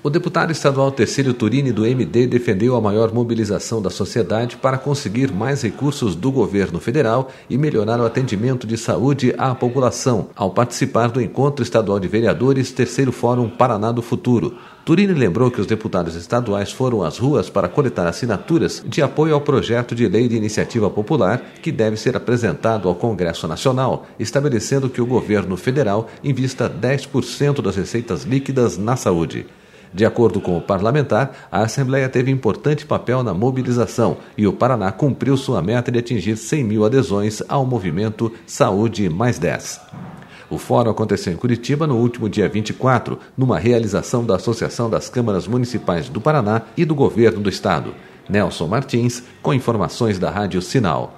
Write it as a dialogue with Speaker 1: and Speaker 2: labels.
Speaker 1: O deputado estadual Tercílio Turini, do MD, defendeu a maior mobilização da sociedade para conseguir mais recursos do governo federal e melhorar o atendimento de saúde à população, ao participar do Encontro Estadual de Vereadores, terceiro Fórum Paraná do Futuro. Turini lembrou que os deputados estaduais foram às ruas para coletar assinaturas de apoio ao projeto de lei de iniciativa popular que deve ser apresentado ao Congresso Nacional, estabelecendo que o governo federal invista 10% das receitas líquidas na saúde. De acordo com o parlamentar, a Assembleia teve importante papel na mobilização e o Paraná cumpriu sua meta de atingir 100 mil adesões ao movimento Saúde Mais 10. O fórum aconteceu em Curitiba no último dia 24, numa realização da Associação das Câmaras Municipais do Paraná e do Governo do Estado. Nelson Martins, com informações da Rádio Sinal.